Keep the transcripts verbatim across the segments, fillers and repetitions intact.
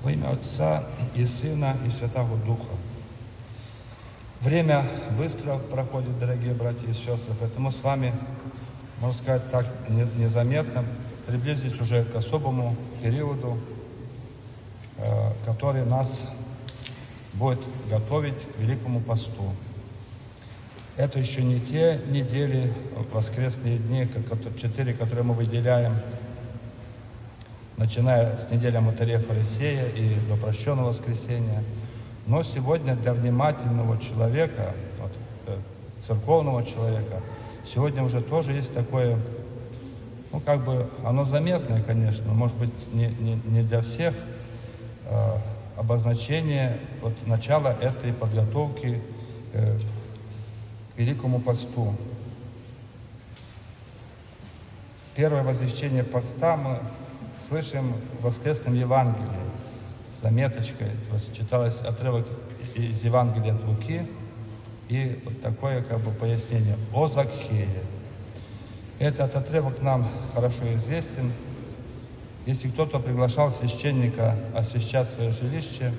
Во имя Отца и Сына и Святого Духа. Время быстро проходит, дорогие братья и сестры, поэтому с вами, можно сказать так, незаметно приблизились уже к особому периоду, который нас будет готовить к Великому посту. Это еще не те недели, воскресные дни, как четыре, которые мы выделяем, начиная с недели Мотария Фарисея и до прощенного воскресения. Но сегодня для внимательного человека, вот, церковного человека, сегодня уже тоже есть такое, ну как бы, оно заметное, конечно, может быть, не, не, не для всех, э, обозначение вот, начала этой подготовки э, к Великому посту. Первое возвещение поста мы слышим в воскресном Евангелии, заметочкой, то есть читалось отрывок из Евангелия от Луки и вот такое как бы пояснение о Закхее. Этот отрывок нам хорошо известен. Если кто-то приглашал священника освящать свое жилище,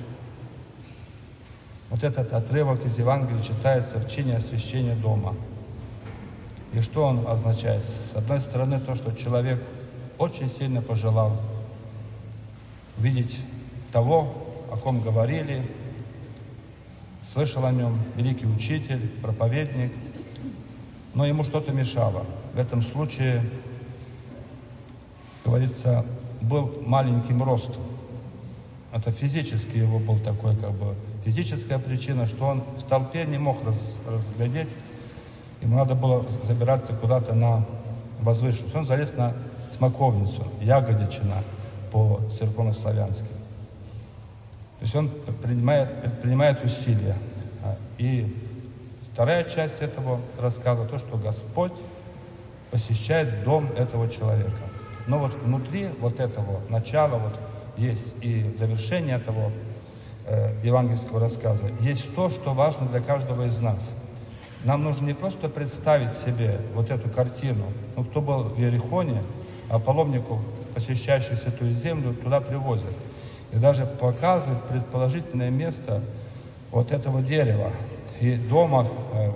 вот этот отрывок из Евангелия читается в чине освящения дома. И что он означает? С одной стороны, то, что человек очень сильно пожелал видеть того, о ком говорили, слышал о нем великий учитель, проповедник, но ему что-то мешало. В этом случае, говорится, был маленьким ростом. Это физически его был такой, как бы, физическая причина, что он в толпе не мог раз, разглядеть, ему надо было забираться куда-то на возвышенность. Он залез на смоковницу, ягодичина по-церковнославянски. То есть он предпринимает, предпринимает усилия. И вторая часть этого рассказа, то, что Господь посещает дом этого человека. Но вот внутри вот этого начала вот есть и завершение этого э, евангельского рассказа, есть то, что важно для каждого из нас. Нам нужно не просто представить себе вот эту картину. Ну, кто был в Иерихоне, а паломников, посещающих Святую Землю, туда привозят. И даже показывают предположительное место вот этого дерева и дома, э,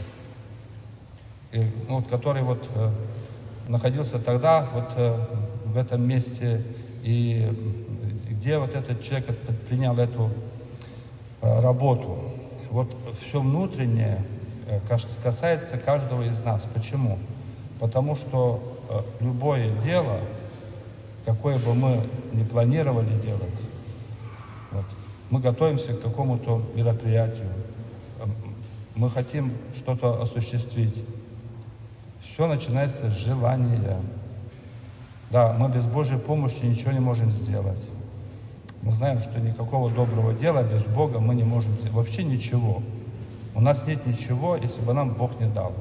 и, ну, который вот э, находился тогда вот э, в этом месте, и где вот этот человек предпринял эту э, работу. Вот все внутреннее э, касается каждого из нас. Почему? Потому что э, любое дело, какое бы мы ни планировали делать, вот, мы готовимся к какому-то мероприятию, мы хотим что-то осуществить. Все начинается с желания. Да, мы без Божьей помощи ничего не можем сделать. Мы знаем, что никакого доброго дела без Бога мы не можем сделать. Вообще ничего. У нас нет ничего, если бы нам Бог не дал.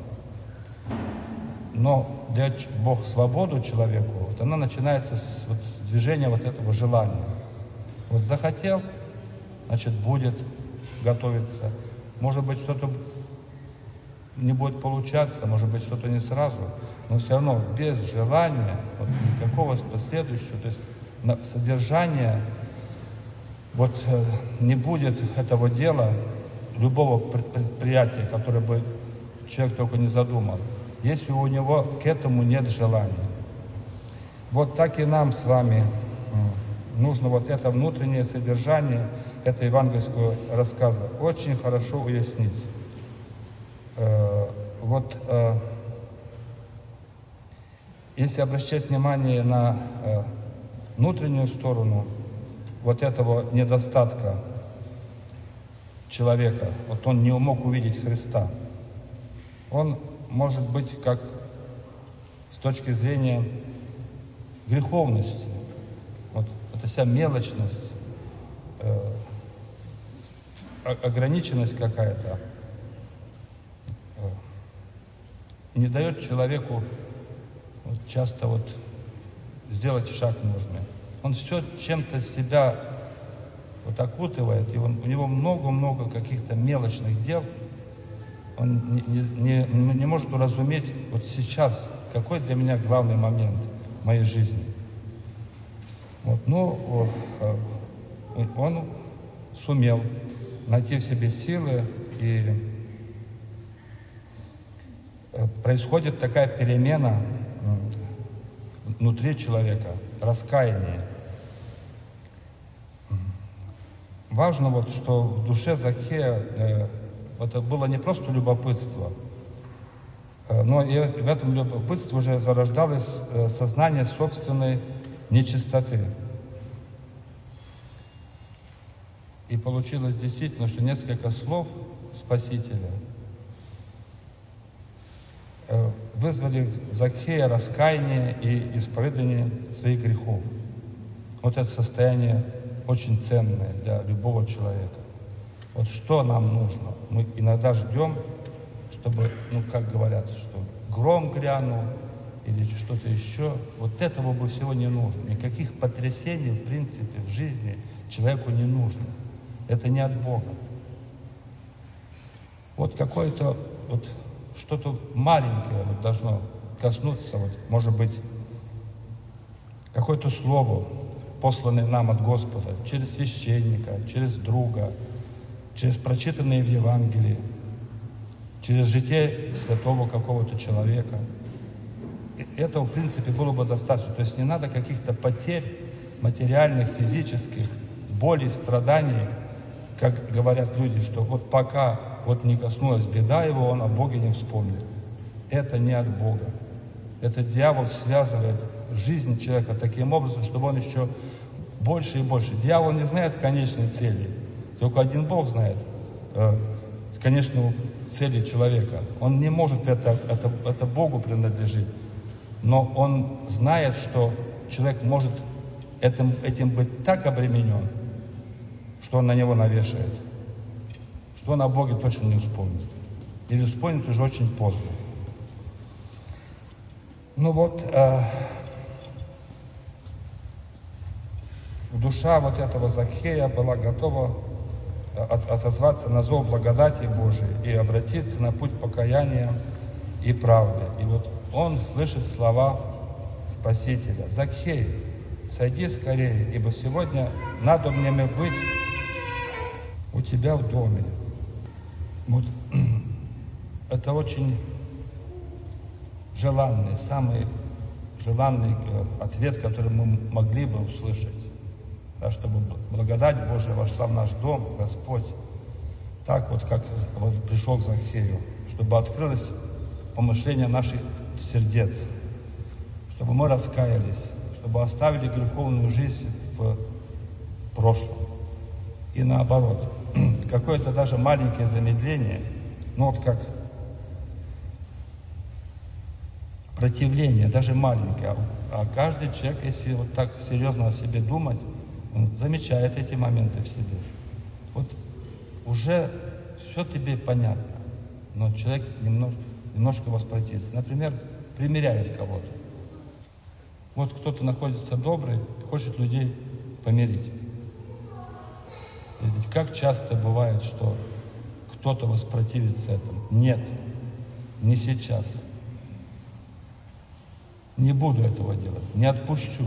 Но дает Бог свободу человеку, вот она начинается с, вот, с движения вот этого желания. Вот захотел, значит, будет готовиться. Может быть, что-то не будет получаться, может быть, что-то не сразу, но все равно без желания, вот, никакого последующего, то есть содержания, вот э, не будет этого дела, любого предприятия, которое бы человек только не задумал, если у него к этому нет желания. Вот так и нам с вами нужно вот это внутреннее содержание этого евангельского рассказа очень хорошо уяснить. Вот если обращать внимание на внутреннюю сторону вот этого недостатка человека, вот он не мог увидеть Христа, он может быть как с точки зрения греховности, вот эта вся мелочность, э, ограниченность какая-то э, не дает человеку вот, часто вот сделать шаг нужный. Он все чем-то себя вот окутывает, и он, у него много-много каких-то мелочных дел. Он не, не, не, не может уразуметь вот сейчас, какой для меня главный момент в моей жизни. Вот, ну, он сумел найти в себе силы, и происходит такая перемена внутри человека, раскаяние. Важно, вот, что в душе Закхея э, это было не просто любопытство, э, но и в этом любопытстве уже зарождалось э, сознание собственной нечистоты. И получилось действительно, что несколько слов Спасителя э, вызвали в Закхея раскаяние и исповедание своих грехов. Вот это состояние очень ценное для любого человека. Вот что нам нужно? Мы иногда ждем, чтобы, ну как говорят, что гром грянул или что-то еще. Вот этого бы всего не нужно. Никаких потрясений, в принципе, в жизни человеку не нужно. Это не от Бога. Вот какое-то, вот что-то маленькое вот должно коснуться, вот, может быть, какое-то слово, посланные нам от Господа, через священника, через друга, через прочитанные в Евангелии, через житие святого какого-то человека. И этого, в принципе, было бы достаточно. То есть не надо каких-то потерь материальных, физических, болей, страданий, как говорят люди, что вот пока вот не коснулась беда его, он о Боге не вспомнит. Это не от Бога. Это дьявол связывает жизнь человека таким образом, чтобы он еще больше и больше. Дьявол не знает конечной цели. Только один Бог знает э, конечную цели человека. Он не может это, это, это Богу принадлежить. Но он знает, что человек может этим, этим быть так обременен, что он на него навешает, что он о Боге точно не вспомнит. Или вспомнит уже очень поздно. Ну вот, э, душа вот этого Закхея была готова от, отозваться на зов благодати Божией и обратиться на путь покаяния и правды. И вот он слышит слова Спасителя: «Закхей, сойди скорее, ибо сегодня надо мне быть у тебя в доме». Вот это очень желанный, самый желанный ответ, который мы могли бы услышать. Да, чтобы благодать Божия вошла в наш дом, Господь, так вот, как вот пришел к Закхею, чтобы открылось помышление наших сердец, чтобы мы раскаялись, чтобы оставили греховную жизнь в прошлом. И наоборот, какое-то даже маленькое замедление, ну вот как противление, даже маленькое, а каждый человек, если вот так серьезно о себе думать, он замечает эти моменты в себе. Вот уже все тебе понятно, но человек немножко, немножко воспротивится. Например, примиряет кого-то. Вот кто-то находится добрый, хочет людей помирить. И ведь как часто бывает, что кто-то воспротивится этому? Нет, не сейчас. Не буду этого делать, не отпущу.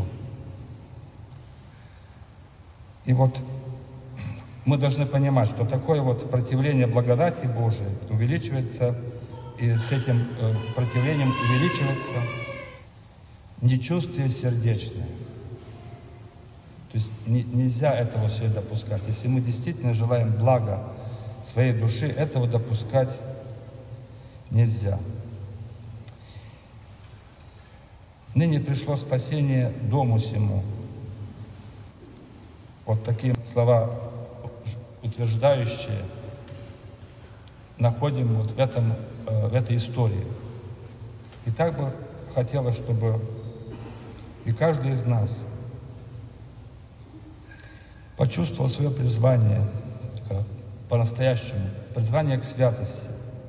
И вот мы должны понимать, что такое вот противление благодати Божией увеличивается, и с этим э, противлением увеличивается нечувствие сердечное. То есть не, нельзя этого все допускать. Если мы действительно желаем блага своей души, этого допускать нельзя. Ныне пришло спасение дому сему. Вот такие слова утверждающие находим вот в, этом, в этой истории. И так бы хотелось, чтобы и каждый из нас почувствовал свое призвание по-настоящему, призвание к святости.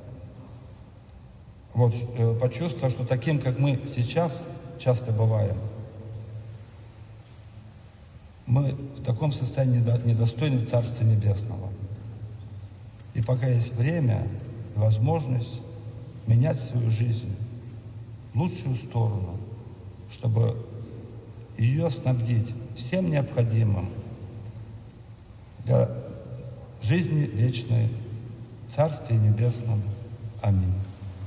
Вот, почувствовал, что таким, как мы сейчас часто бываем, мы в таком состоянии недостойны Царства Небесного. И пока есть время, возможность менять свою жизнь в лучшую сторону, чтобы ее снабдить всем необходимым для жизни вечной в Царстве Небесном. Аминь.